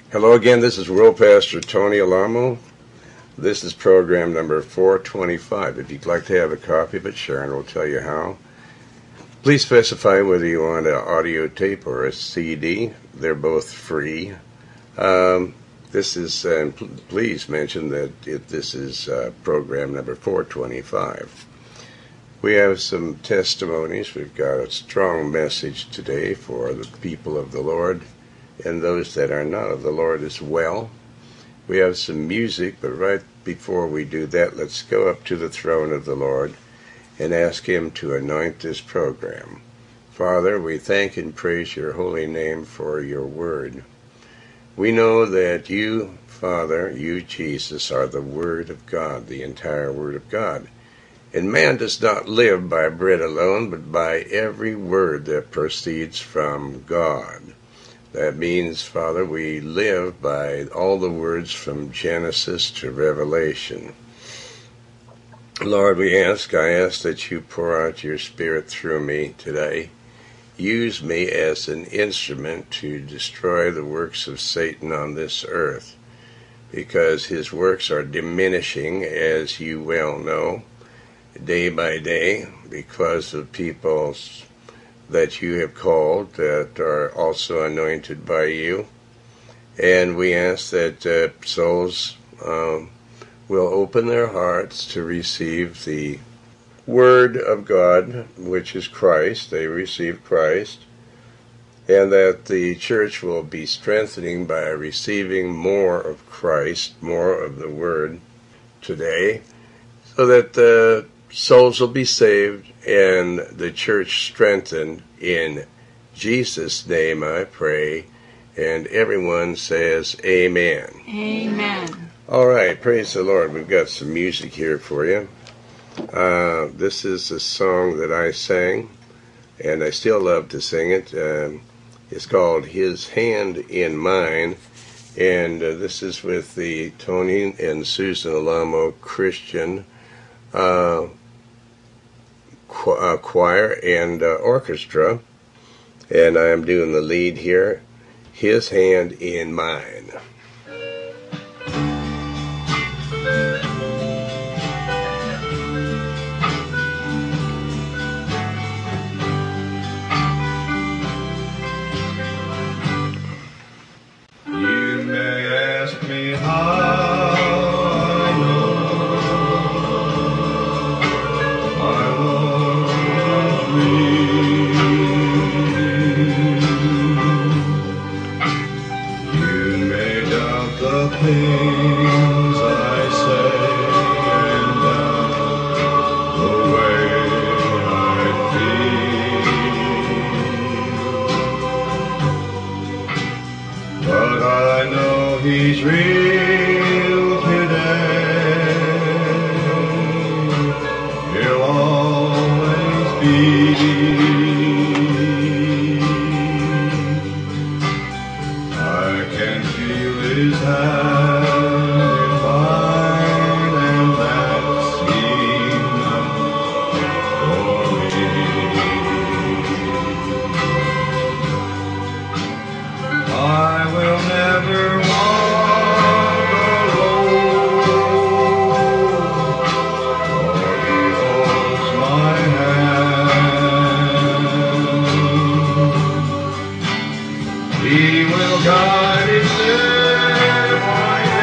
Hello again, this is World Pastor Tony Alamo. This is program number 425. If you'd like to have a copy of it, Sharon will tell you how. Please specify whether you want an audio tape or a CD. They're both free. Please mention that this is program number 425. We have some testimonies. We've got a strong message today for the people of the Lord and those that are not of the Lord as well. We have some music, but right before we do that, let's go up to the throne of the Lord and ask Him to anoint this program. Father, we thank and praise your holy name for your word. We know that you, Father, you, Jesus, are the Word of God, the entire Word of God. And man does not live by bread alone, but by every word that proceeds from God. That means, Father, we live by all the words from Genesis to Revelation. Lord, I ask that you pour out your Spirit through me today. Use me as an instrument to destroy the works of Satan on this earth, because his works are diminishing, as you well know, day by day, because of people that you have called that are also anointed by you. And we ask that souls will open their hearts to receive the Word of God, which is Christ. They receive Christ. And that the church will be strengthening by receiving more of Christ, more of the Word today, so that the souls will be saved and the church strengthened. In Jesus' name I pray, and everyone says amen. Amen. All right, praise the Lord. We've got some music here for you. This is a song that I sang, and I still love to sing it. It's called His Hand in Mine, and this is with the Tony and Susan Alamo Christian choir and orchestra, and I am doing the lead here. His Hand in Mine. You may ask me how I know things I say and the way I feel, but I know He's real today. He'll always be. I can feel His hand in mine, and that's enough for me. I will never walk alone, for He holds my hand. He will guide each step I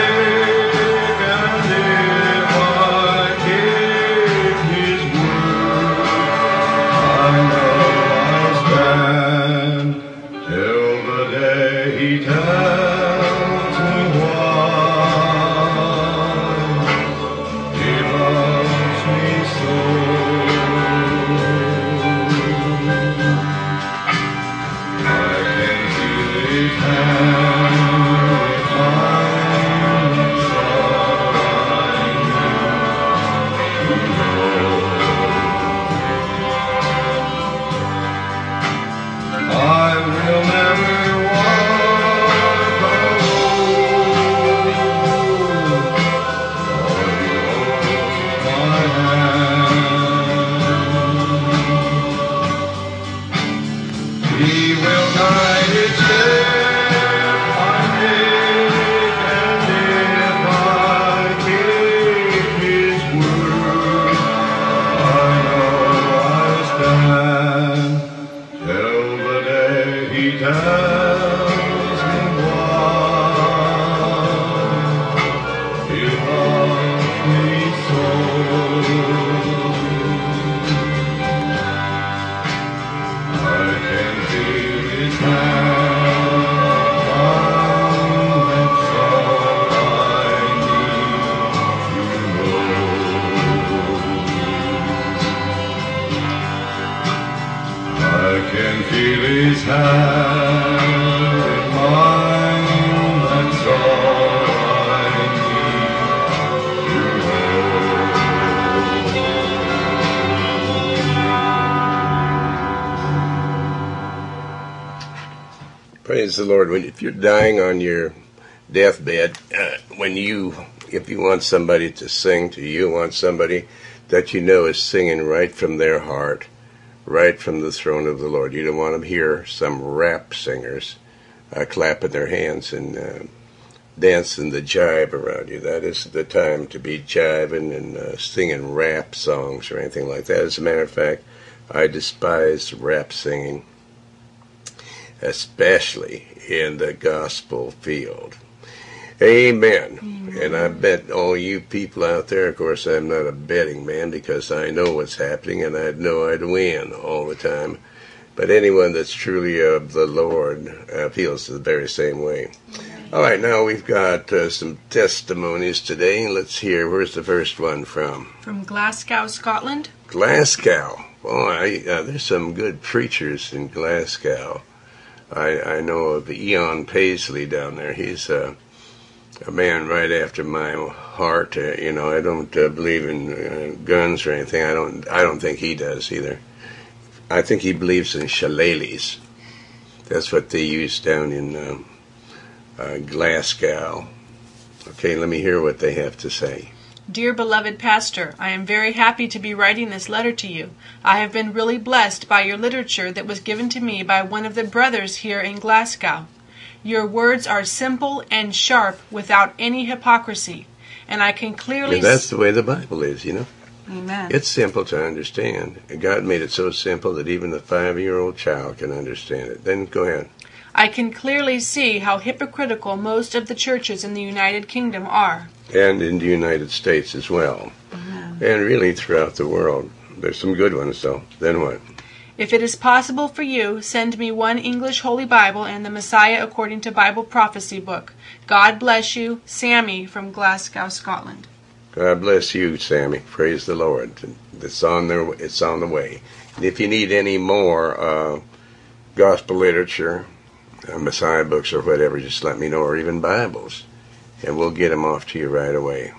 Praise the Lord. If you're dying on your deathbed, if you want somebody to sing to you, want somebody that you know is singing right from their heart, right from the throne of the Lord. You don't want to hear some rap singers clapping their hands and dancing the jive around you. That is the time to be jiving and singing rap songs or anything like that. As a matter of fact, I despise rap singing, especially in the gospel field. Amen. And I bet all you people out there, of course, I'm not a betting man because I know what's happening and I know I'd win all the time. But anyone that's truly of the Lord feels the very same way. All right, now we've got some testimonies today. Let's hear, where's the first one from? From Glasgow, Scotland. Glasgow. Boy, there's some good preachers in Glasgow. I know of Eon Paisley down there. He's a man right after my heart. I don't believe in guns or anything. I don't think he does either. I think he believes in shillelaghs. That's what they use down in Glasgow. Okay, let me hear what they have to say. Dear beloved pastor, I am very happy to be writing this letter to you. I have been really blessed by your literature that was given to me by one of the brothers here in Glasgow. Your words are simple and sharp without any hypocrisy, and I can clearly... That's the way the Bible is, Amen. It's simple to understand. God made it so simple that even a 5-year-old child can understand it. Then go ahead. I can clearly see how hypocritical most of the churches in the United Kingdom are. And in the United States as well. Amen. And really throughout the world. There's some good ones, though. Then what? If it is possible for you, send me one English Holy Bible and the Messiah According to Bible Prophecy book. God bless you, Sammy from Glasgow, Scotland. God bless you, Sammy. Praise the Lord. It's on the way. And if you need any more gospel literature, Messiah books or whatever, just let me know, or even Bibles, and we'll get them off to you right away.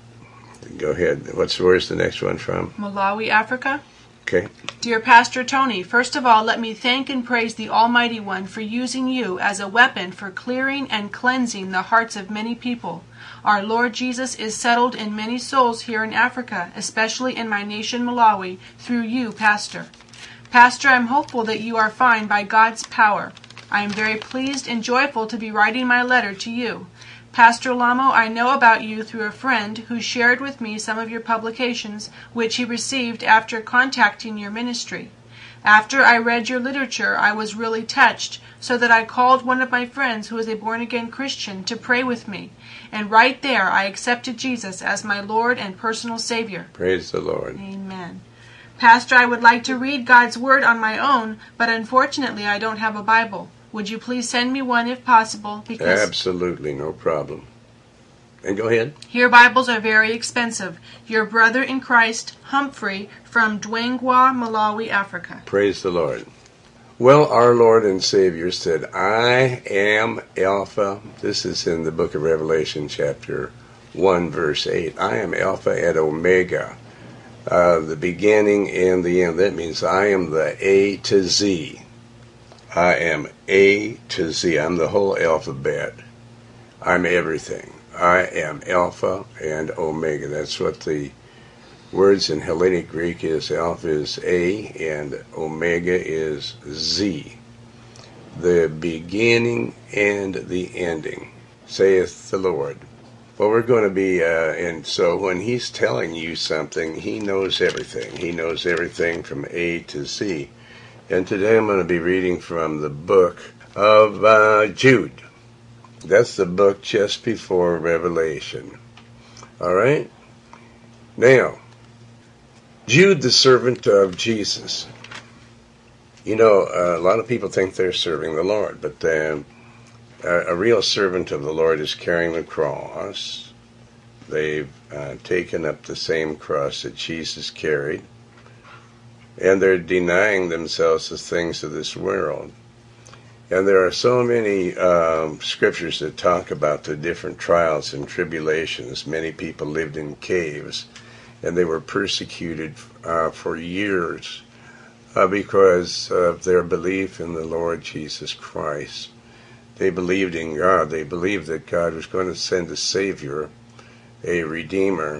Go ahead. Where's the next one from? Malawi, Africa. Okay. Dear Pastor Tony, first of all, let me thank and praise the Almighty One for using you as a weapon for clearing and cleansing the hearts of many people. Our Lord Jesus is settled in many souls here in Africa, especially in my nation Malawi, through you, Pastor. Pastor, I'm hopeful that you are fine by God's power. I am very pleased and joyful to be writing my letter to you. Pastor Lamo, I know about you through a friend who shared with me some of your publications, which he received after contacting your ministry. After I read your literature, I was really touched, so that I called one of my friends who is a born-again Christian to pray with me. And right there, I accepted Jesus as my Lord and personal Savior. Praise the Lord. Amen. Pastor, I would like to read God's Word on my own, but unfortunately I don't have a Bible. Would you please send me one if possible? Because absolutely, no problem. And go ahead. Here Bibles are very expensive. Your brother in Christ, Humphrey, from Dwangwa, Malawi, Africa. Praise the Lord. Well, our Lord and Savior said, I am Alpha. This is in the book of Revelation, chapter 1, verse 8. I am Alpha and Omega, the beginning and the end. That means I am the A to Z. I am A to Z. I'm the whole alphabet. I'm everything. I am Alpha and Omega. That's what the words in Hellenic Greek is. Alpha is A and Omega is Z. The beginning and the ending, saith the Lord. Well, we're going to be, and so when he's telling you something, he knows everything. He knows everything from A to Z. And today I'm going to be reading from the book of Jude. That's the book just before Revelation. All right? Now, Jude, the servant of Jesus. You know, a lot of people think they're serving the Lord, but a real servant of the Lord is carrying the cross. They've taken up the same cross that Jesus carried. And they're denying themselves the things of this world. And there are so many scriptures that talk about the different trials and tribulations. Many people lived in caves, and they were persecuted for years because of their belief in the Lord Jesus Christ. They believed in God. They believed that God was going to send a Savior, a Redeemer,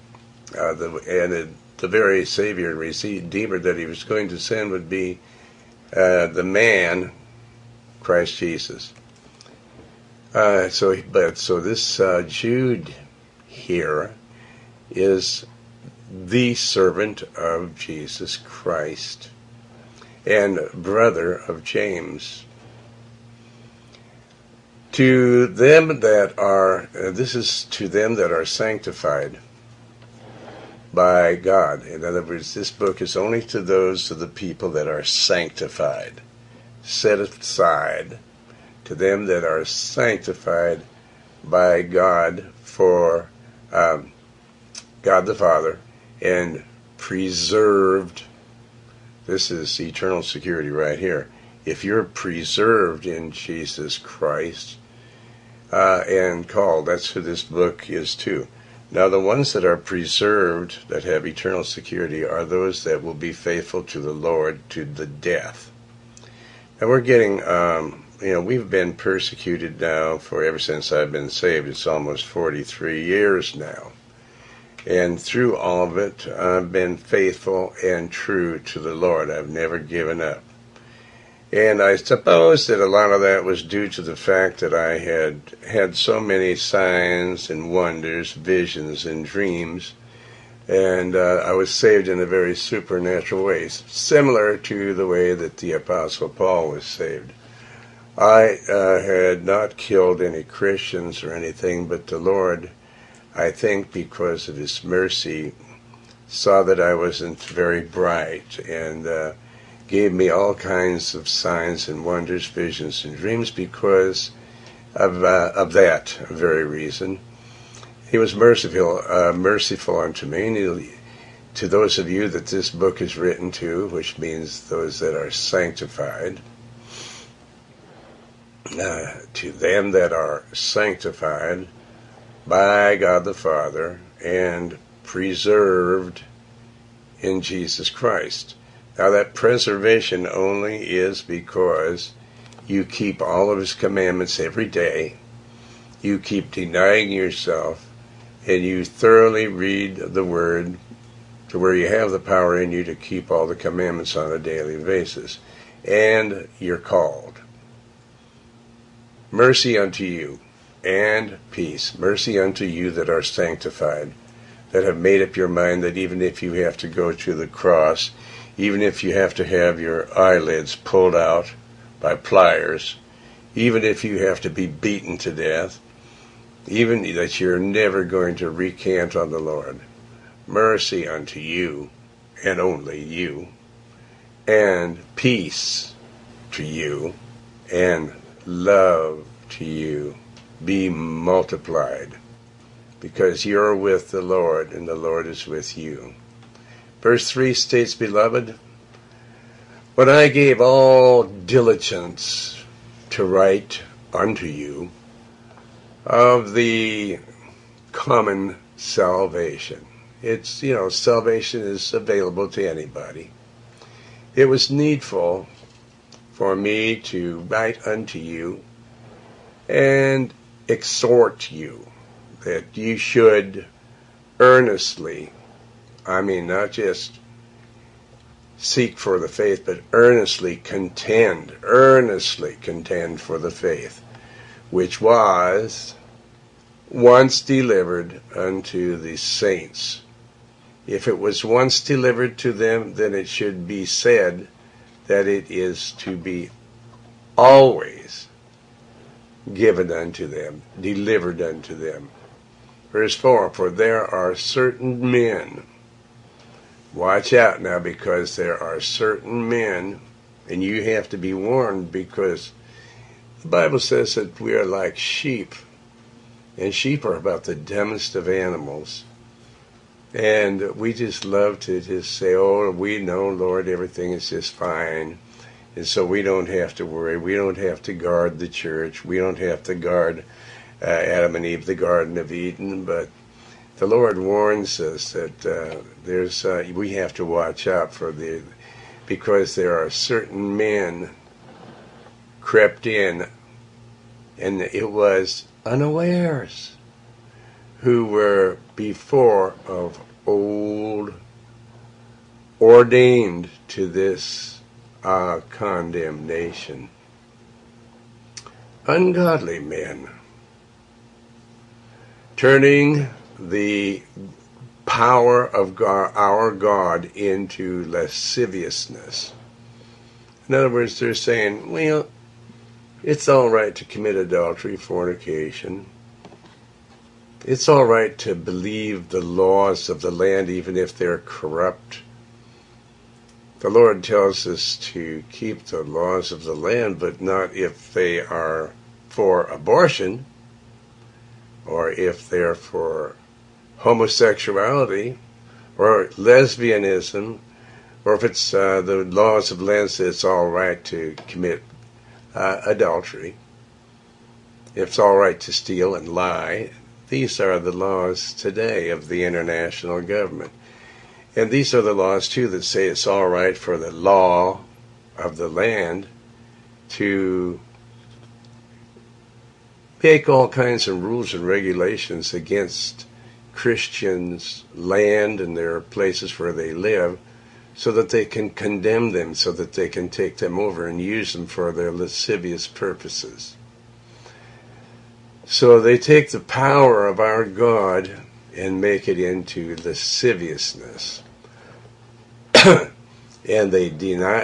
the very Savior and Redeemer that he was going to send would be the man, Christ Jesus. So this Jude here is the servant of Jesus Christ and brother of James. To them that are, this is to them that are sanctified by God. In other words, this book is only to those of the people that are sanctified, set aside, to them that are sanctified by God for God the Father, and preserved. This is eternal security right here. If you're preserved in Jesus Christ and called, that's who this book is to. Now, the ones that are preserved, that have eternal security, are those that will be faithful to the Lord to the death. Now, we're getting, we've been persecuted now for ever since I've been saved. It's almost 43 years now. And through all of it, I've been faithful and true to the Lord. I've never given up. And I suppose that a lot of that was due to the fact that I had so many signs and wonders, visions and dreams, and I was saved in a very supernatural way, similar to the way that the Apostle Paul was saved. I had not killed any Christians or anything, but the Lord, I think because of His mercy, saw that I wasn't very bright and gave me all kinds of signs and wonders, visions and dreams because of that very reason. He was merciful unto me, and to those of you that this book is written to, which means those that are sanctified, to them that are sanctified by God the Father and preserved in Jesus Christ. Now, that preservation only is because you keep all of His commandments every day, you keep denying yourself, and you thoroughly read the Word to where you have the power in you to keep all the commandments on a daily basis. And you're called. Mercy unto you, and peace. Mercy unto you that are sanctified, that have made up your mind that even if you have to go to the cross, even if you have to have your eyelids pulled out by pliers, even if you have to be beaten to death, even that you're never going to recant on the Lord. Mercy unto you, and only you, and peace to you, and love to you be multiplied, because you're with the Lord, and the Lord is with you. Verse 3 states, Beloved, when I gave all diligence to write unto you of the common salvation. It's, salvation is available to anybody. It was needful for me to write unto you and exhort you that you should earnestly, not just seek for the faith, but earnestly contend for the faith, which was once delivered unto the saints. If it was once delivered to them, then it should be said that it is to be always given unto them, delivered unto them. Verse 4, For there are certain men, watch out now, because there are certain men, and you have to be warned, because the Bible says that we are like sheep, and sheep are about the dumbest of animals. And we just love to just say, oh, we know, Lord, everything is just fine. And so we don't have to worry. We don't have to guard the church. We don't have to guard Adam and Eve, the Garden of Eden. But the Lord warns us that we have to watch out because there are certain men crept in And it was unawares, who were before of old ordained to this condemnation. Ungodly men, turning the power of God, our God, into lasciviousness. In other words, they're saying, well, it's all right to commit adultery, fornication. It's all right to believe the laws of the land, even if they're corrupt. The Lord tells us to keep the laws of the land, but not if they are for abortion, or if they're for homosexuality, or lesbianism, or if it's the laws of the land say it's all right to commit adultery. It's all right to steal and lie. These are the laws today of the international government. And these are the laws, too, that say it's all right for the law of the land to make all kinds of rules and regulations against Christians' land and their places where they live, so that they can condemn them, so that they can take them over and use them for their lascivious purposes. So they take the power of our God and make it into lasciviousness. And they deny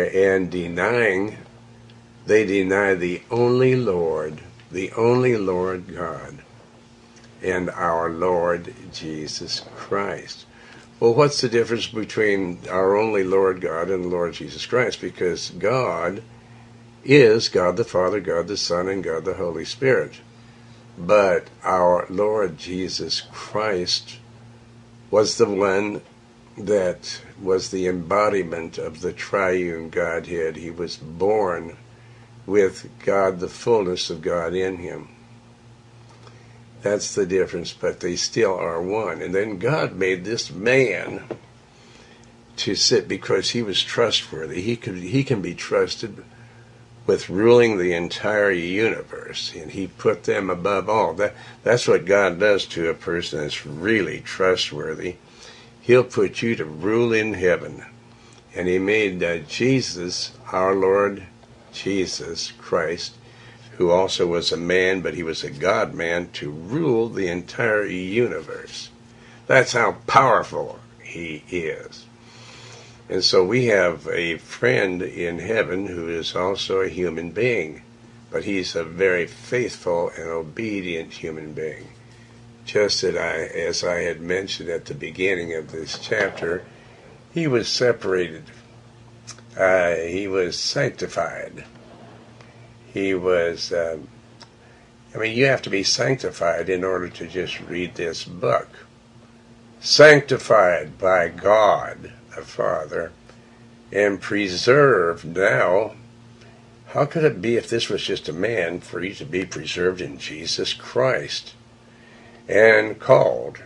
the only Lord God, and our Lord Jesus Christ. Well, what's the difference between our only Lord God and the Lord Jesus Christ? Because God is God the Father, God the Son, and God the Holy Spirit. But our Lord Jesus Christ was the one that was the embodiment of the triune Godhead. He was born with God, the fullness of God in him. That's the difference, but they still are one. And then God made this man to sit because he was trustworthy. He can be trusted with ruling the entire universe, and he put them above all. That's what God does to a person that's really trustworthy. He'll put you to rule in heaven. And he made Jesus, our Lord Jesus Christ, who also was a man, but he was a God-man, to rule the entire universe. That's how powerful he is. And so we have a friend in heaven who is also a human being, but he's a very faithful and obedient human being. Just as I had mentioned at the beginning of this chapter, he was separated. He was sanctified. He was, you have to be sanctified in order to just read this book. Sanctified by God the Father and preserved now. How could it be, if this was just a man, for you to be preserved in Jesus Christ and called?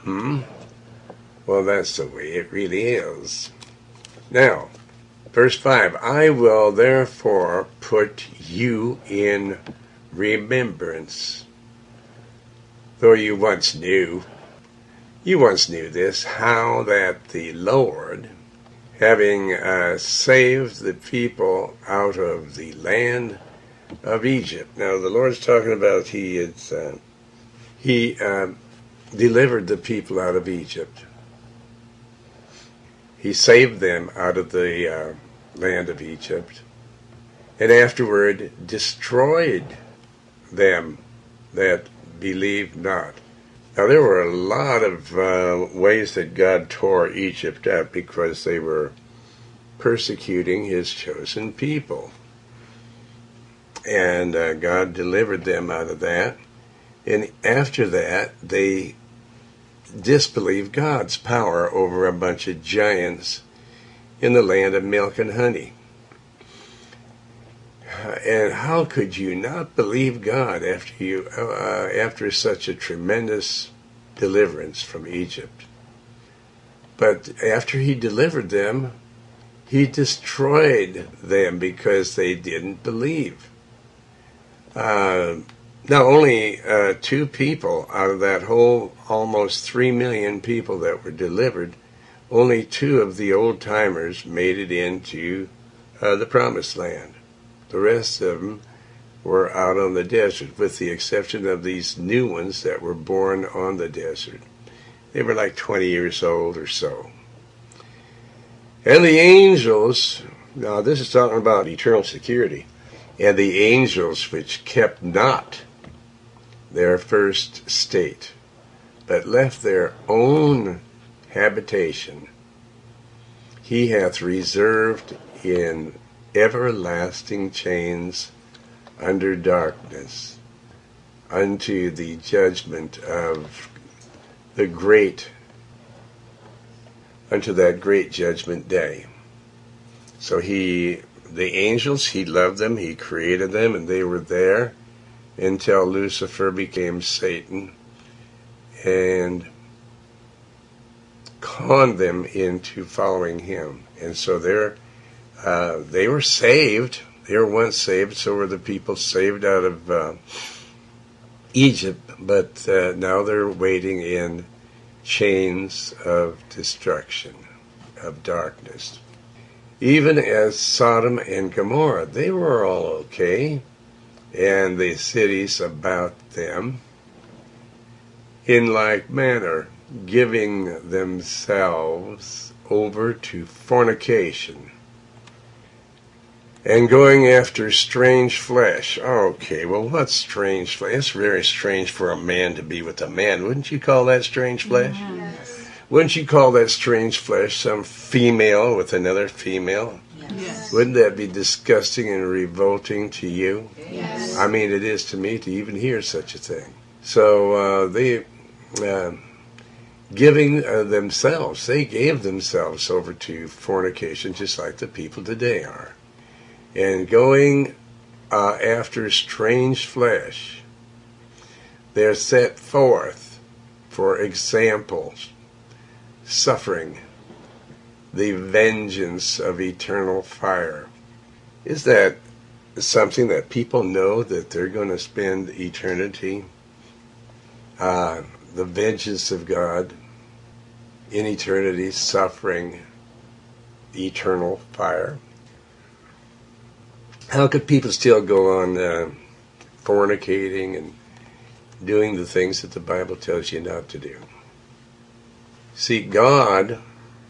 Well, that's the way it really is. Now, verse 5, I will therefore put you in remembrance, though you once knew this, how that the Lord, having saved the people out of the land of Egypt. Now, the Lord's talking about he delivered the people out of Egypt. He saved them out of the land of Egypt, and afterward destroyed them that believed not. Now, there were a lot of ways that God tore Egypt up because they were persecuting his chosen people. And God delivered them out of that. And after that, they disbelieved God's power over a bunch of giants in the land of milk and honey. And how could you not believe God after such a tremendous deliverance from Egypt? But after he delivered them, he destroyed them because they didn't believe. Not only 2 people out of that whole almost 3 million people that were delivered, only 2 of the old-timers made it into the Promised Land. The rest of them were out on the desert, with the exception of these new ones that were born on the desert. They were like 20 years old or so. And the angels, now this is talking about eternal security, and the angels which kept not their first state, but left their own habitation, he hath reserved in everlasting chains under darkness, unto the judgment of the great, unto that great judgment day. So the angels, he loved them, he created them, and they were there until Lucifer became Satan and conned them into following him. And so they were saved. They were once saved, so were the people saved out of Egypt, but now they're waiting in chains of destruction, of darkness. Even as Sodom and Gomorrah, they were all okay, and the cities about them, in like manner, giving themselves over to fornication, and going after strange flesh. Okay, well, what's strange flesh? It's very strange for a man to be with a man. Wouldn't you call that strange flesh? Yes. Wouldn't you call that strange flesh, some female with another female? Yes. Wouldn't that be disgusting and revolting to you? Yes. I mean, it is to me to even hear such a thing. So they giving themselves, they gave themselves over to fornication, just like the people today are. And going after strange flesh, they're set forth for examples, suffering the vengeance of eternal fire. Is that something that people know, that they're going to spend eternity, the vengeance of God in eternity, suffering eternal fire? How could people still go on fornicating and doing the things that the Bible tells you not to do? See, God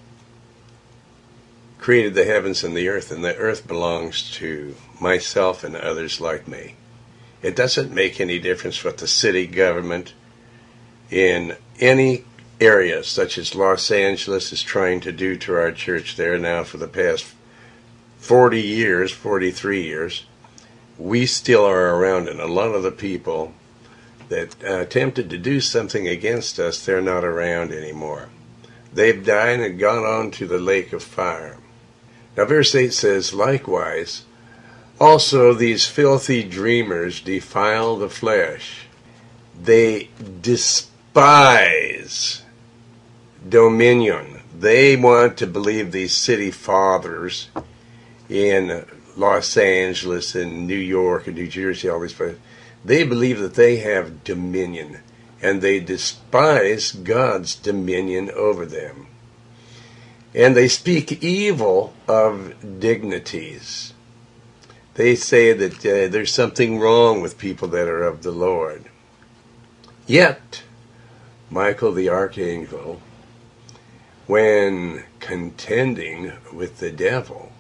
created the heavens and the earth belongs to myself and others like me. It doesn't make any difference what the city government in any area, such as Los Angeles, is trying to do to our church there now for the past 40 years, 43 years. We still are around, and a lot of the people that attempted to do something against us, they're not around anymore. They've died and gone on to the lake of fire. Now verse 8 says, likewise, also these filthy dreamers defile the flesh. They despise dominion. They want to believe these city fathers in Los Angeles and New York and New Jersey, all these places. They believe that they have dominion, and they despise God's dominion over them. And they speak evil of dignities. They say that there's something wrong with people that are of the Lord. Yet, Michael the archangel, when contending with the devil,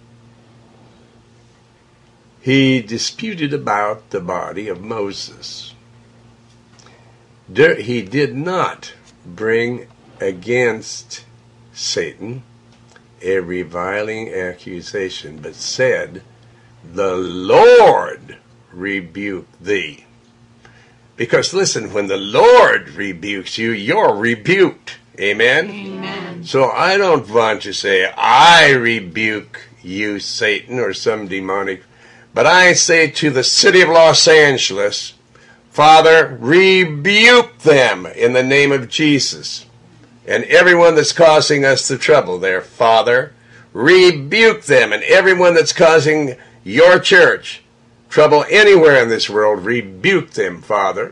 he disputed about the body of Moses. He did not bring against Satan a reviling accusation, but said, the Lord rebuke thee. Because listen, when the Lord rebukes you, you're rebuked. Amen? Amen. So I don't want to say, I rebuke you, Satan, or some demonic, but I say to the city of Los Angeles, Father, rebuke them in the name of Jesus. And everyone that's causing us the trouble there, Father, rebuke them. And everyone that's causing your church trouble anywhere in this world, rebuke them, Father.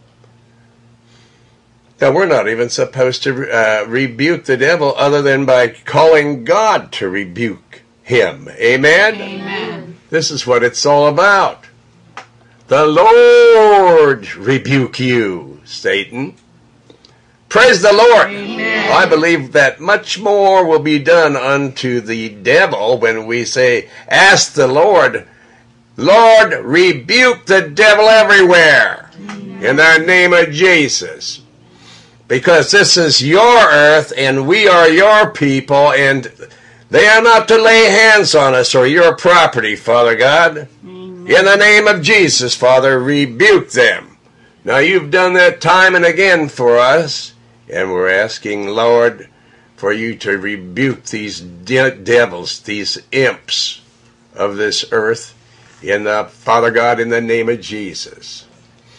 Now, we're not even supposed to rebuke the devil other than by calling God to rebuke him. Amen? Amen. This is what it's all about. The Lord rebuke you, Satan. Praise the Lord. Amen. I believe that much more will be done unto the devil when we say, ask the Lord, Lord, rebuke the devil everywhere in the name of Jesus. Because this is your earth and we are your people, and they are not to lay hands on us or your property, Father God. In the name of Jesus, Father, rebuke them. Now, you've done that time and again for us, and we're asking, Lord, for you to rebuke these devils, these imps of this earth, Father God, in the name of Jesus.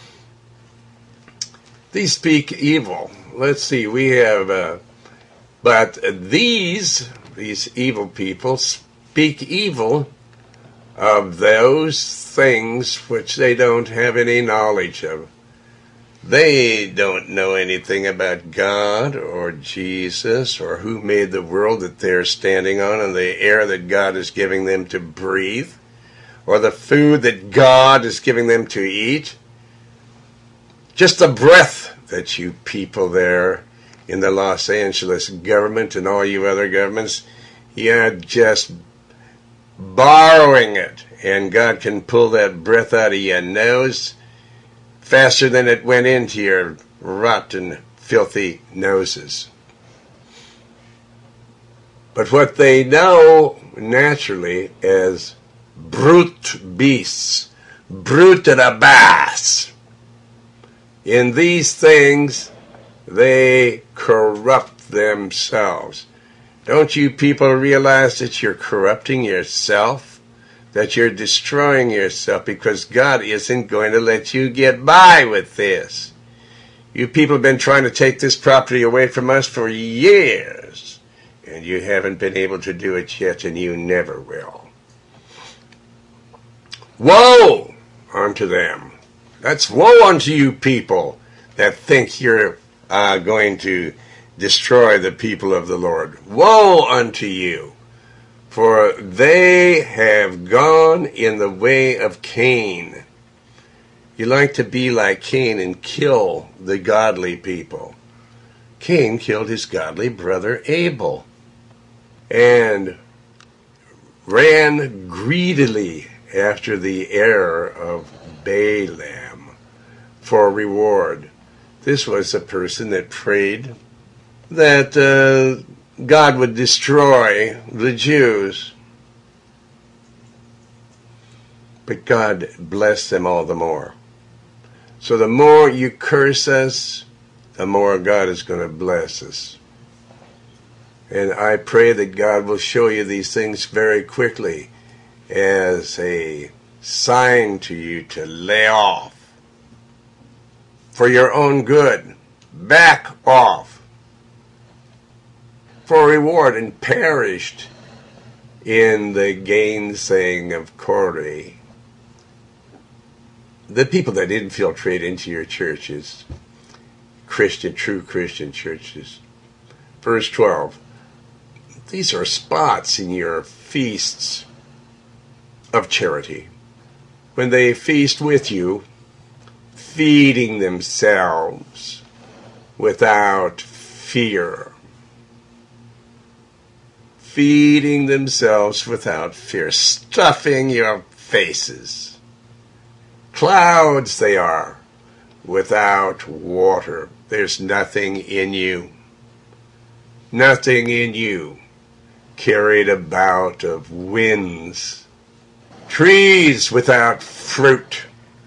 These speak evil. Let's see, we have, but these evil people speak evil of those things which they don't have any knowledge of. They don't know anything about God or Jesus or who made the world that they're standing on and the air that God is giving them to breathe or the food that God is giving them to eat. Just the breath that you people there in the Los Angeles government and all you other governments, you're just borrowing it. And God can pull that breath out of your nose faster than it went into your rotten, filthy noses. But what they know naturally as brute beasts, brute de la basse, in these things, they corrupt themselves. Don't you people realize that you're corrupting yourself? That you're destroying yourself because God isn't going to let you get by with this. You people have been trying to take this property away from us for years, and you haven't been able to do it yet, and you never will. Woe unto them. That's woe unto you people that think you're going to destroy the people of the Lord. Woe unto you, for they have gone in the way of Cain. You like to be like Cain and kill the godly people. Cain killed his godly brother Abel and ran greedily after the error of Balaam for reward. This was a person that prayed that God would destroy the Jews. But God blessed them all the more. So the more you curse us, the more God is going to bless us. And I pray that God will show you these things very quickly as a sign to you to lay off. For your own good. Back off. For reward, and perished in the gainsaying of Korah. The people that infiltrate into your churches, true Christian churches. Verse 12. These are spots in your feasts of charity. When they feast with you, feeding themselves without fear. Feeding themselves without fear. Stuffing your faces. Clouds they are, without water. There's nothing in you. Nothing in you. Carried about of winds. Trees without fruit.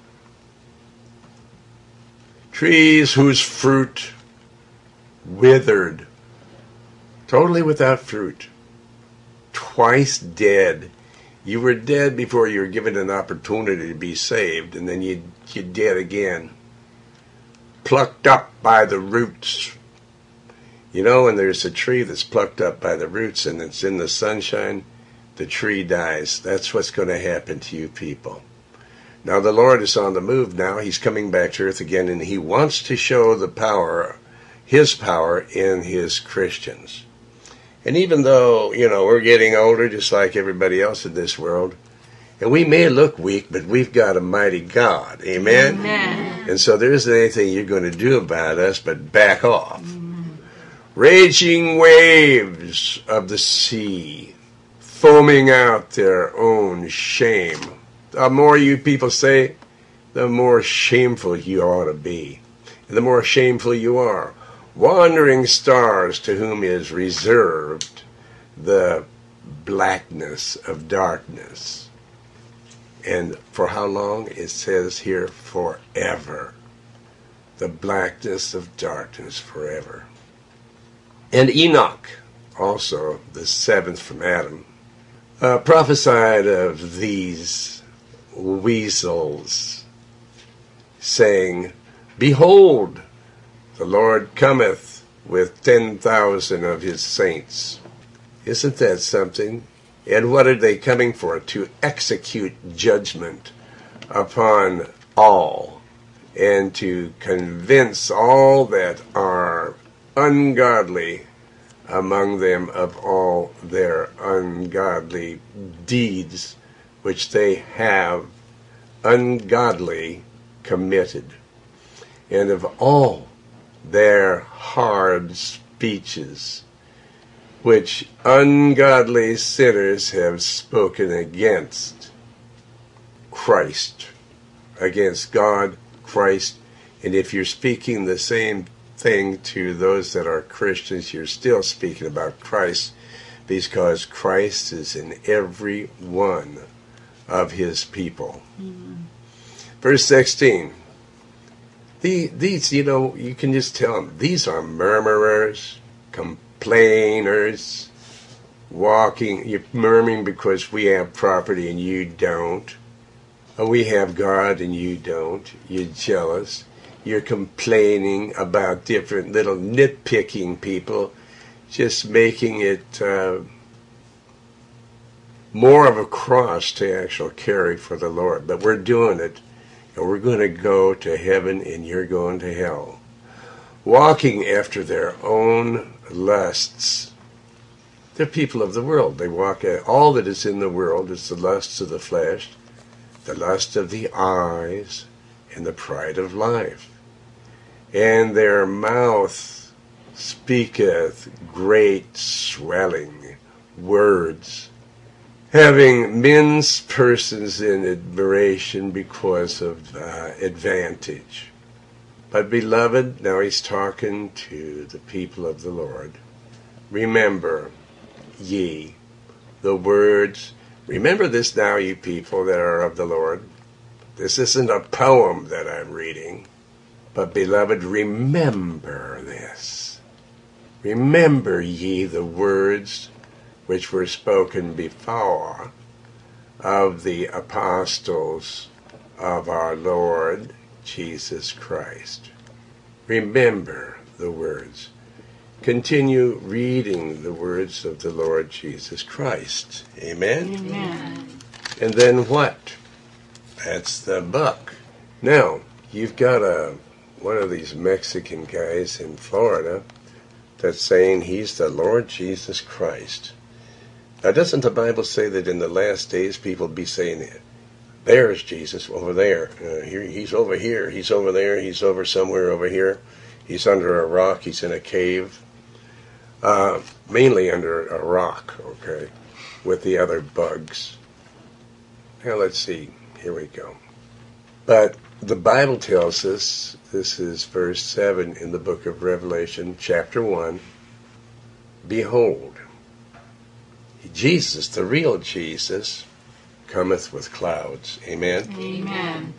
Trees whose fruit withered. Totally without fruit. Twice dead. You were dead before you were given an opportunity to be saved, and then you're dead again. Plucked up by the roots. You know, when there's a tree that's plucked up by the roots and it's in the sunshine, the tree dies. That's what's going to happen to you people. Now the Lord is on the move now. He's coming back to earth again, and he wants to show the power, his power in his Christians. And even though, we're getting older just like everybody else in this world, and we may look weak, but we've got a mighty God. Amen? Amen. And so there isn't anything you're going to do about us but back off. Raging waves of the sea, foaming out their own shame. The more you people say, the more shameful you ought to be. And the more shameful you are. Wandering stars to whom is reserved the blackness of darkness. And for how long? It says here, forever. The blackness of darkness forever. And Enoch, also the seventh from Adam, prophesied of these weasels, saying, Behold, the Lord cometh with 10,000 of his saints. Isn't that something? And what are they coming for? To execute judgment upon all, and to convince all that are ungodly among them of all their ungodly deeds which they have ungodly committed, and of all their hard speeches which ungodly sinners have spoken against Christ, against God, Christ. And if you're speaking the same thing to those that are Christians, you're still speaking about Christ, because Christ is in every one of his people. Mm-hmm. Verse 16. These, you can just tell them, these are murmurers, complainers, you're murmuring because we have property and you don't. Or we have God and you don't. You're jealous. You're complaining about different little nitpicking people, just making it more of a cross to actually carry for the Lord. But we're doing it, and we're going to go to heaven and you're going to hell. Walking after their own lusts. They're people of the world. They walk at all that is in the world is the lusts of the flesh, the lust of the eyes, and the pride of life. And their mouth speaketh great swelling words, having men's persons in admiration because of advantage. But beloved, now he's talking to the people of the Lord. Remember ye the words. Remember this now, you people that are of the Lord. This isn't a poem that I'm reading. But beloved, remember this. Remember ye the words which were spoken before of the apostles of our Lord Jesus Christ. Remember the words. Continue reading the words of the Lord Jesus Christ. Amen? Amen. And then what? That's the book. Now, you've got one of these Mexican guys in Florida that's saying he's the Lord Jesus Christ. Now, doesn't the Bible say that in the last days people will be saying, there's Jesus over there. He's over here. He's over there. He's over somewhere over here. He's under a rock. He's in a cave. Mainly under a rock, okay, with the other bugs. Now, let's see. Here we go. But the Bible tells us, this is verse 7 in the book of Revelation, chapter 1, Behold, Jesus, the real Jesus, cometh with clouds. Amen? Amen.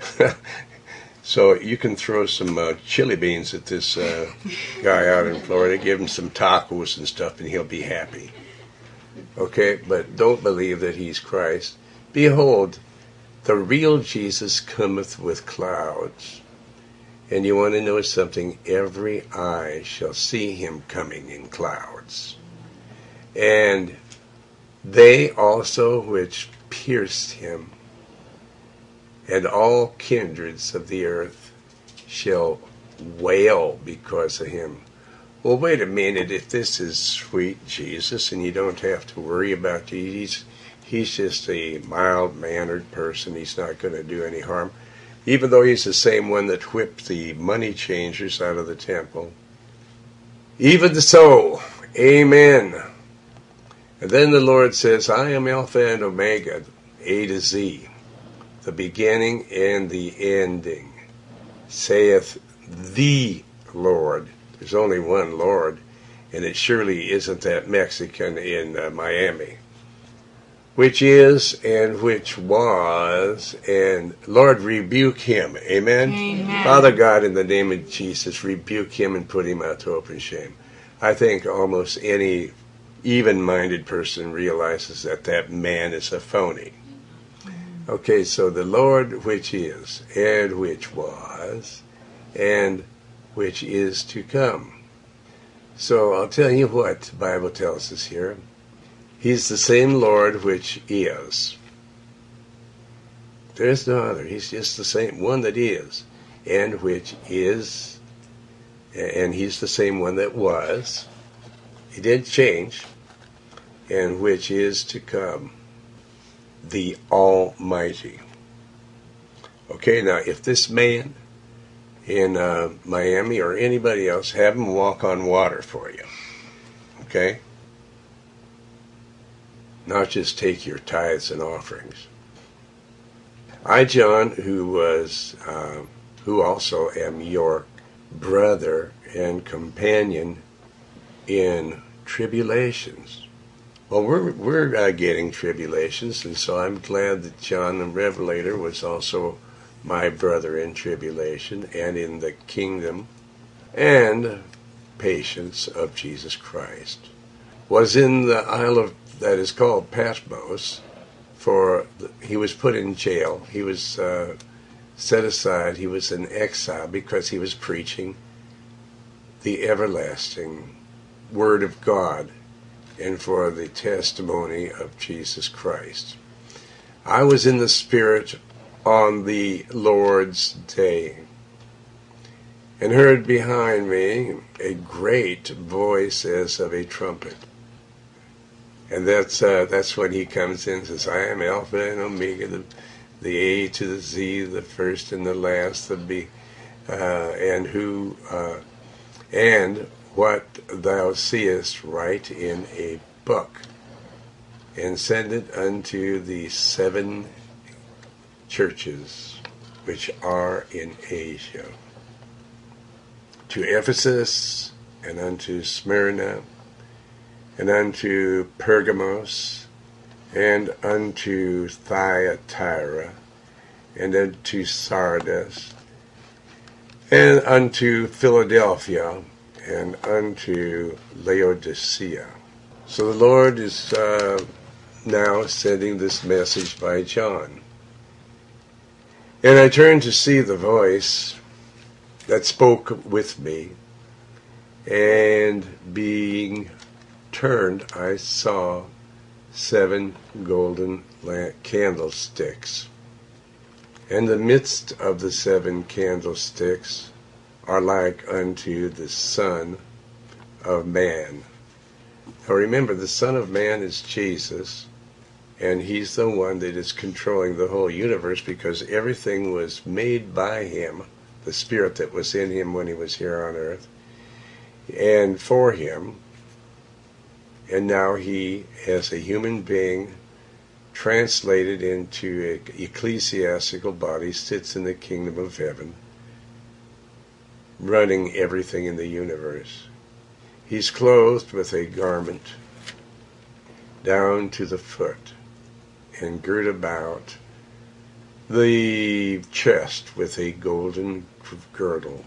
So you can throw some chili beans at this guy out in Florida, give him some tacos and stuff, and he'll be happy. Okay, but don't believe that he's Christ. Behold, the real Jesus cometh with clouds. And you want to know something? Every eye shall see him coming in clouds. And they also which pierced him. and all kindreds of the earth shall wail because of him. Well, wait a minute. If this is sweet Jesus and you don't have to worry about Jesus, he's just a mild-mannered person. He's not going to do any harm. Even though he's the same one that whipped the money changers out of the temple. Even so, amen. And then the Lord says, I am Alpha and Omega, A to Z, the beginning and the ending, saith the Lord. There's only one Lord, and it surely isn't that Mexican in Miami. Which is, and which was, and Lord, rebuke him. Amen? Amen. Father God, in the name of Jesus, rebuke him and put him out to open shame. I think almost any even-minded person realizes that that man is a phony. Okay, so the Lord which is, and which was, and which is to come. So I'll tell you what the Bible tells us here. He's the same Lord which is. There's no other. He's just the same one that is, and which is, and he's the same one that was. He didn't change, and which is to come. The Almighty. Okay, now if this man in Miami or anybody else, have him walk on water for you. Okay? Not just take your tithes and offerings. I, John, who also am your brother and companion in tribulations. Well, we're getting tribulations, and so I'm glad that John the Revelator was also my brother in tribulation and in the kingdom and patience of Jesus Christ. Was in the isle that is called Patmos, he was put in jail. He was set aside. He was in exile because he was preaching the everlasting Word of God and for the testimony of Jesus Christ. I was in the Spirit on the Lord's day, and heard behind me a great voice as of a trumpet. And that's when he comes in and says, I am Alpha and Omega, the A to the Z, the first and the last, and what thou seest write in a book, and send it unto the 7 churches which are in Asia, to Ephesus, and unto Smyrna, and unto Pergamos, and unto Thyatira, and unto Sardis, and unto Philadelphia, and unto Laodicea. So the Lord is now sending this message by John. And I turned to see the voice that spoke with me, and being turned, I saw 7 golden candlesticks. And the midst of the 7 candlesticks are like unto the Son of Man. Now remember, the Son of Man is Jesus, and he's the one that is controlling the whole universe, because everything was made by him, the Spirit that was in him when he was here on earth, and for him. And now he, as a human being, translated into an ecclesiastical body, sits in the kingdom of heaven, running everything in the universe. He's clothed with a garment down to the foot, and girt about the chest with a golden girdle.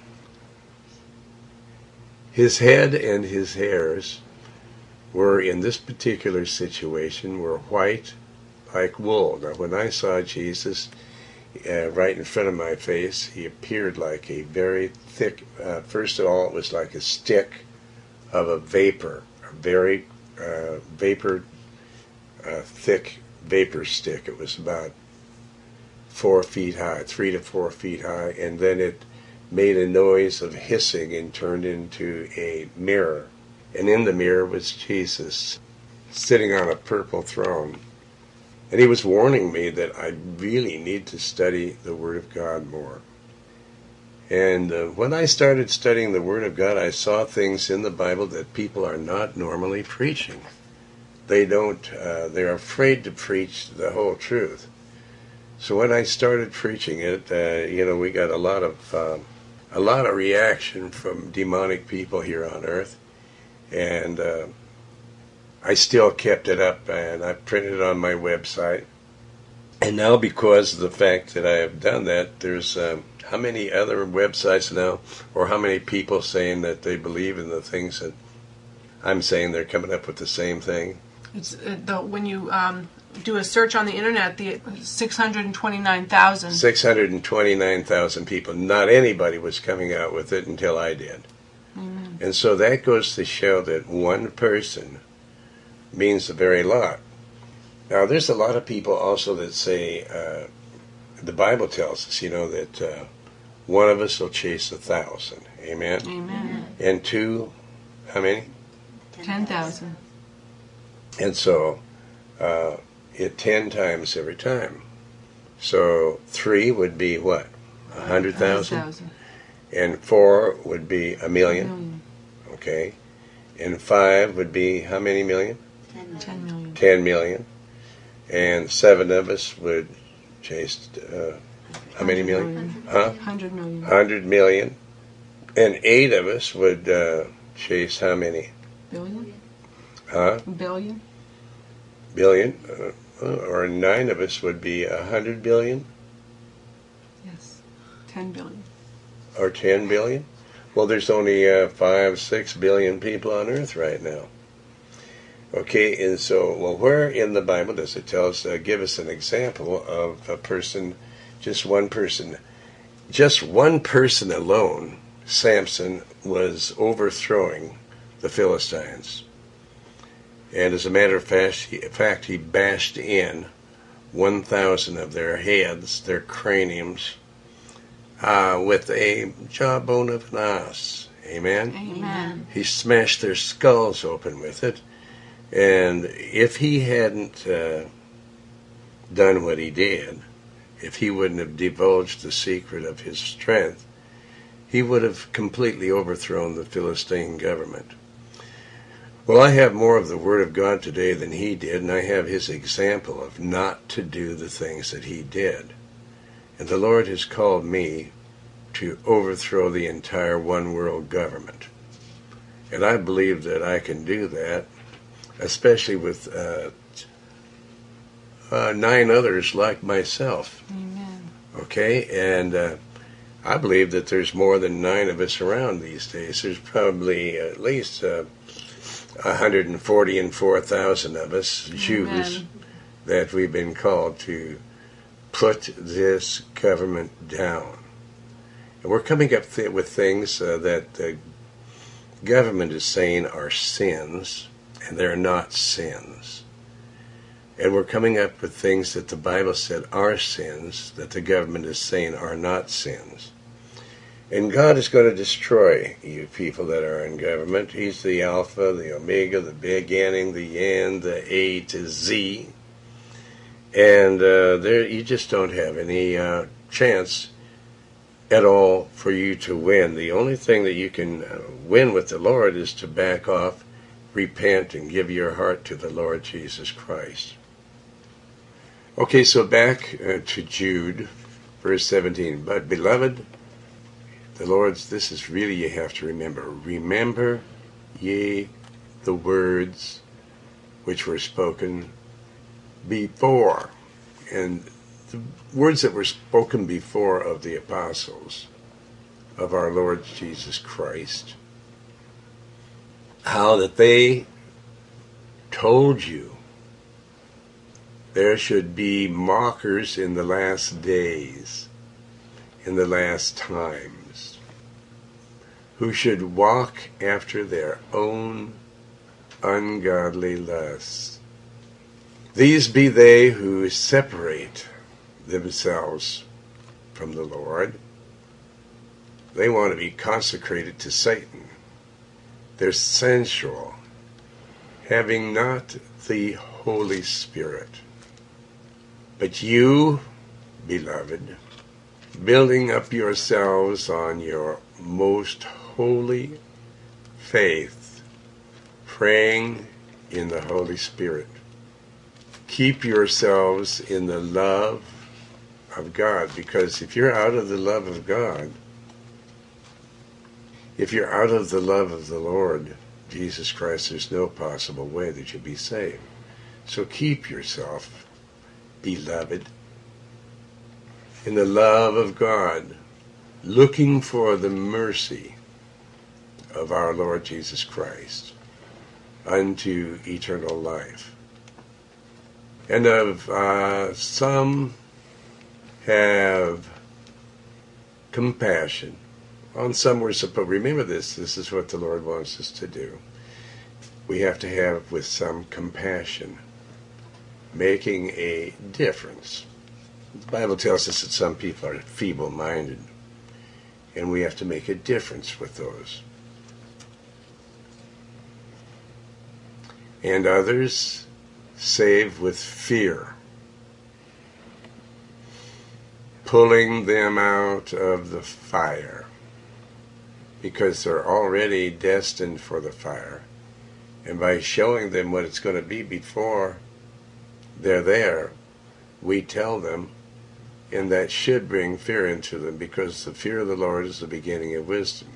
His head and his hairs were, in this particular situation, were white like wool. Now, when I saw Jesus right in front of my face, he appeared like a very thick, first of all, it was like a stick of a vapor, a very thick vapor stick. It was about 4 feet high, 3 to 4 feet high, and then it made a noise of hissing and turned into a mirror. And in the mirror was Jesus, sitting on a purple throne. And he was warning me that I really need to study the Word of God more. And when I started studying the Word of God, I saw things in the Bible that people are not normally preaching. They're afraid to preach the whole truth. So when I started preaching it, we got a lot of reaction from demonic people here on earth. And I still kept it up, and I printed it on my website. And now, because of the fact that I have done that, there's how many other websites now, or how many people saying that they believe in the things that I'm saying? They're coming up with the same thing. It's when you do a search on the internet, the 629,000. 629,000 people. Not anybody was coming out with it until I did. Amen. And so that goes to show that one person means a very lot. Now, there's a lot of people also that say, the Bible tells us, that one of us will chase 1,000. Amen? Amen. And two, how many? 10,000. And so, it 10 times every time. So 3 would be what? 100,000? And 4 would be 1,000,000. Okay. And 5 would be how many million? 10 million. 10 million. And 7 of us would chase how many million? 100 million. 100 million. And 8 of us would chase how many? Billion? Billion? Billion. Or 9 of us would be 100 billion? Yes. 10 billion. Or 10 billion? Well, there's only 5-6 billion people on earth right now. Okay, and so, where in the Bible does it tell us, give us an example of a person, just one person? Just one person alone, Samson, was overthrowing the Philistines. And as a matter of fact, he bashed in 1,000 of their heads, their craniums, with a jawbone of an ass. Amen? Amen. He smashed their skulls open with it. And if he hadn't done what he did, if he wouldn't have divulged the secret of his strength, he would have completely overthrown the Philistine government. Well, I have more of the Word of God today than he did, and I have his example of not to do the things that he did. And the Lord has called me to overthrow the entire one-world government. And I believe that I can do that, especially with 9 others like myself. Amen. Okay? And I believe that there's more than 9 of us around these days. There's probably at least 144,000 of us, Jews, Amen, that we've been called to put this government down. And we're coming up with things that the government is saying are sins, and they're not sins. And we're coming up with things that the Bible said are sins, that the government is saying are not sins. And God is going to destroy you people that are in government. He's the Alpha, the Omega, the beginning, the end, the A to Z. And you just don't have any chance at all for you to win. The only thing that you can win with the Lord is to back off, repent, and give your heart to the Lord Jesus Christ. Okay, so back to Jude, verse 17. But, beloved, the Lord's, this is really, you have to remember. Remember ye the words which were spoken before. And the words that were spoken before of the apostles of our Lord Jesus Christ. How that they told you there should be mockers in the last days, in the last times, who should walk after their own ungodly lusts. These be they who separate themselves from the Lord. They want to be consecrated to Satan. They're sensual, having not the Holy Spirit. But you, beloved, building up yourselves on your most holy faith, praying in the Holy Spirit. Keep yourselves in the love of God, because if you're out of the love of God, if you're out of the love of the Lord Jesus Christ, there's no possible way that you'll be saved. So keep yourself, beloved, in the love of God, looking for the mercy of our Lord Jesus Christ unto eternal life. And of some have compassion. On some we're supposed, remember this is what the Lord wants us to do. We have to have with some compassion, making a difference. The Bible tells us that some people are feeble-minded, and we have to make a difference with those. And others save with fear, pulling them out of the fire, because they're already destined for the fire. And by showing them what it's going to be before they're there, we tell them, and that should bring fear into them, because the fear of the Lord is the beginning of wisdom.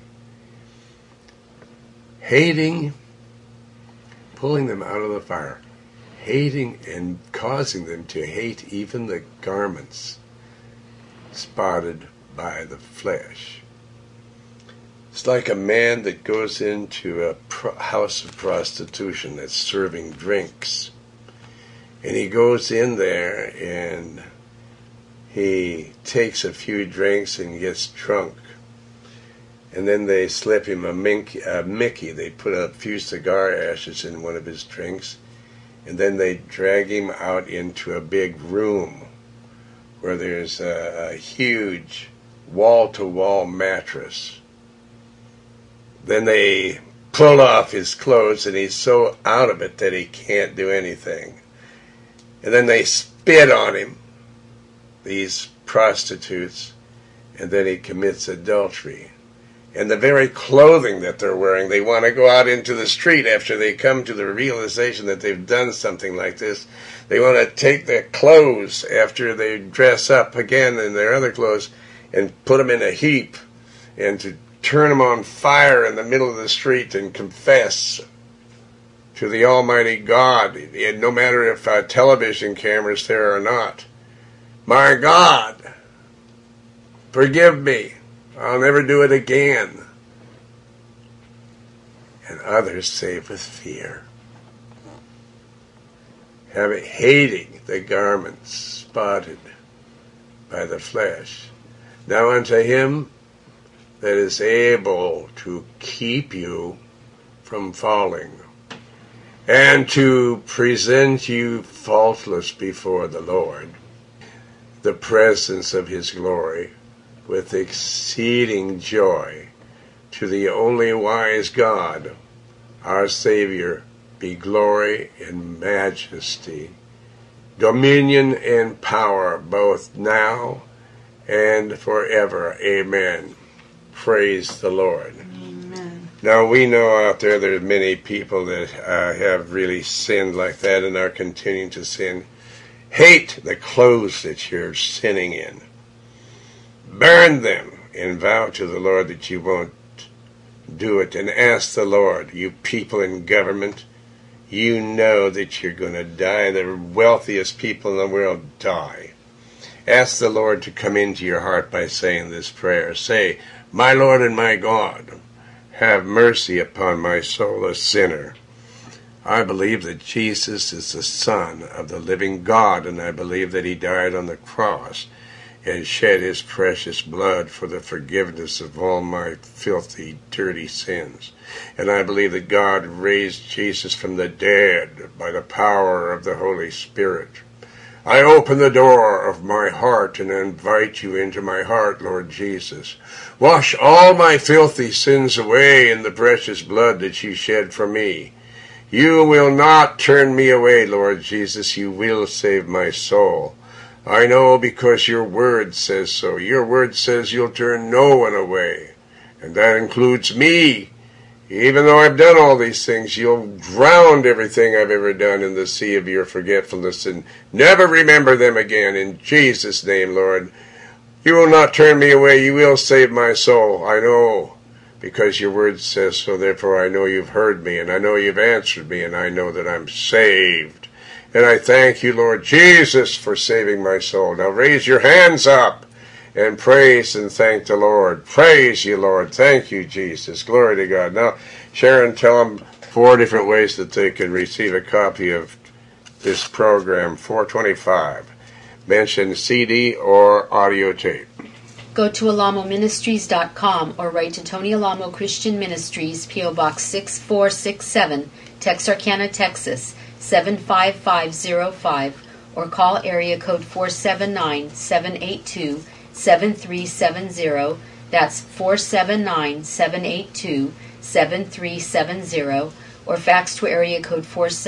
Hating, pulling them out of the fire, hating and causing them to hate even the garments spotted by the flesh. It's like a man that goes into a house of prostitution that's serving drinks. And he goes in there and he takes a few drinks and gets drunk. And then they slip him a Mickey. They put a few cigar ashes in one of his drinks. And then they drag him out into a big room where there's a huge wall-to-wall mattress. Then they pull off his clothes, and he's so out of it that he can't do anything. And then they spit on him, these prostitutes, and then he commits adultery. And the very clothing that they're wearing, they want to go out into the street after they come to the realization that they've done something like this. They want to take their clothes after they dress up again in their other clothes and put them in a heap and to turn them on fire in the middle of the street and confess to the Almighty God, and no matter if television cameras there or not. My God, forgive me. I'll never do it again. And others save with fear, hating the garments spotted by the flesh. Now unto him that is able to keep you from falling, and to present you faultless before the Lord, the presence of his glory, with exceeding joy. To the only wise God, our Savior, be glory and majesty, dominion and power, both now and forever. Amen. Praise the Lord. Amen. Now we know out there's many people that have really sinned like that and are continuing to sin. Hate the clothes that you're sinning in. Burn them and vow to the Lord that you won't do it. And ask the Lord, you people in government, you know that you're going to die. The wealthiest people in the world die. Ask the Lord to come into your heart by saying this prayer. Say, my Lord and my God, have mercy upon my soul, a sinner. I believe that Jesus is the Son of the living God, and I believe that he died on the cross and shed his precious blood for the forgiveness of all my filthy, dirty sins. And I believe that God raised Jesus from the dead by the power of the Holy Spirit. I open the door of my heart and invite you into my heart, Lord Jesus. Wash all my filthy sins away in the precious blood that you shed for me. You will not turn me away, Lord Jesus. You will save my soul. I know because your word says so. Your word says you'll turn no one away, and that includes me. Even though I've done all these things, you'll drown everything I've ever done in the sea of your forgetfulness and never remember them again. In Jesus' name, Lord, you will not turn me away. You will save my soul. I know, because your word says so. Therefore, I know you've heard me, and I know you've answered me, and I know that I'm saved. And I thank you, Lord Jesus, for saving my soul. Now raise your hands up and praise and thank the Lord. Praise you, Lord. Thank you, Jesus. Glory to God. Now, Sharon, tell them 4 different ways that they can receive a copy of this program, 425. Mention CD or audio tape. Go to alamoministries.com or write to Tony Alamo Christian Ministries, P.O. Box 6467, Texarkana, Texas, 75505, or call area code 479-782-7370. That's 479-782-7370, or fax to area code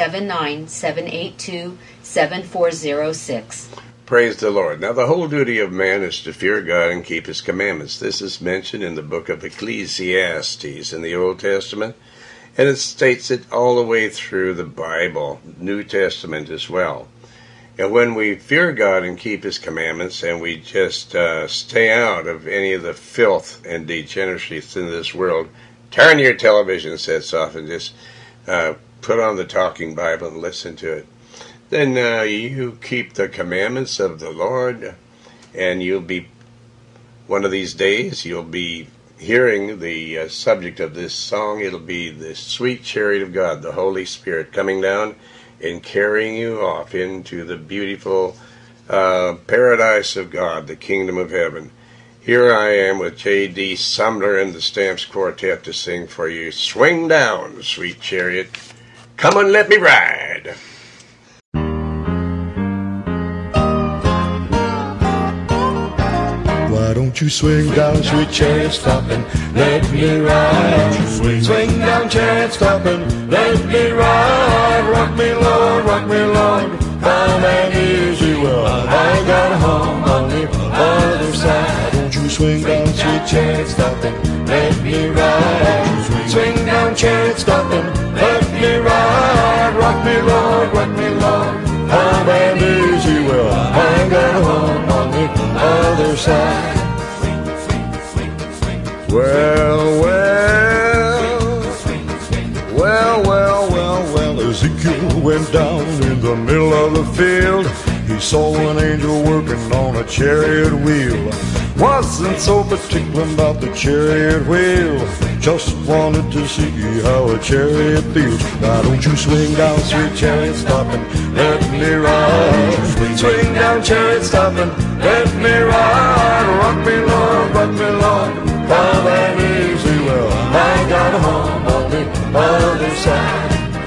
479-782-7406. Praise the Lord. Now, the whole duty of man is to fear God and keep his commandments. This is mentioned in the book of Ecclesiastes in the Old Testament, and it states it all the way through the Bible, New Testament as well. And when we fear God and keep his commandments, and we just stay out of any of the filth and degeneracy that's in this world, turn your television sets off and just put on the Talking Bible and listen to it. Then you keep the commandments of the Lord, and you'll be, one of these days, you'll be hearing the subject of this song. It'll be the sweet chariot of God, the Holy Spirit, coming down and carrying you off into the beautiful paradise of God, the kingdom of heaven. Here I am with J.D. Sumner and the Stamps Quartet to sing for you. Swing down, sweet chariot. Come and let me ride. Why don't you swing down, sweet chariot, stop and let me ride? Swing down, chariot, stop and let me ride. Rock me, Lord, calm and easy. Well, I got a home on the other side. Won't you swing down, sweet chariot, stop and let me ride? Swing down, chariot, stop and let me ride. Rock me, Lord, calm and easy. Well, I got a home on the other side. Well, Ezekiel went down in the middle of the field. He saw an angel working on a chariot wheel. Wasn't so particular about the chariot wheel, just wanted to see how a chariot feels. Now don't you swing down, sweet chariot, stop and let me ride. Swing down, chariot, stop and let me ride. Rock me, Lord, calm and easy. Well, I got a home on the other side.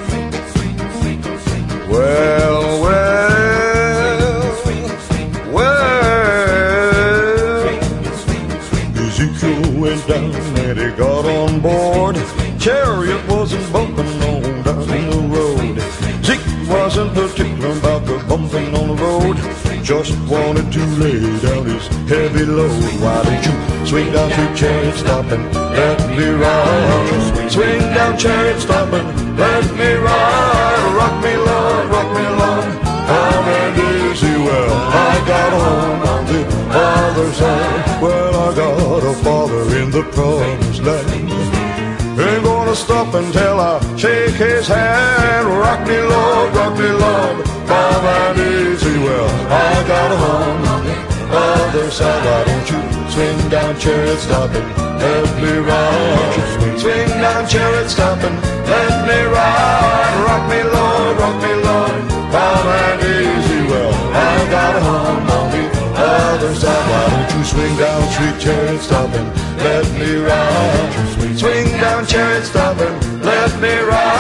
Ezekiel went down and he got on board. Chariot wasn't bumping on down the road. Zeke wasn't particular about the bumping on the road, just wanted to lay down his heavy load. Why don't you swing down, sweet chariot, stop and let me ride? Swing down, chariot, stop and let me ride. Rock me, Lord, calm and easy. Well, I got a home on the other side. Well, I got a father in the promised land. Ain't gonna stop until I shake his hand. Rock me, Lord, calm and easy. Well, I got a home on the other side. Why don't you swing down, chariot, stop and let me ride? Swing down, chariot, stop and let me ride. Rock me, Lord, calm and easy. Well, I got a home on the other side. Why don't you swing down, sweet chariot, stop and let me ride? Swing down, chariot, stop and let me ride.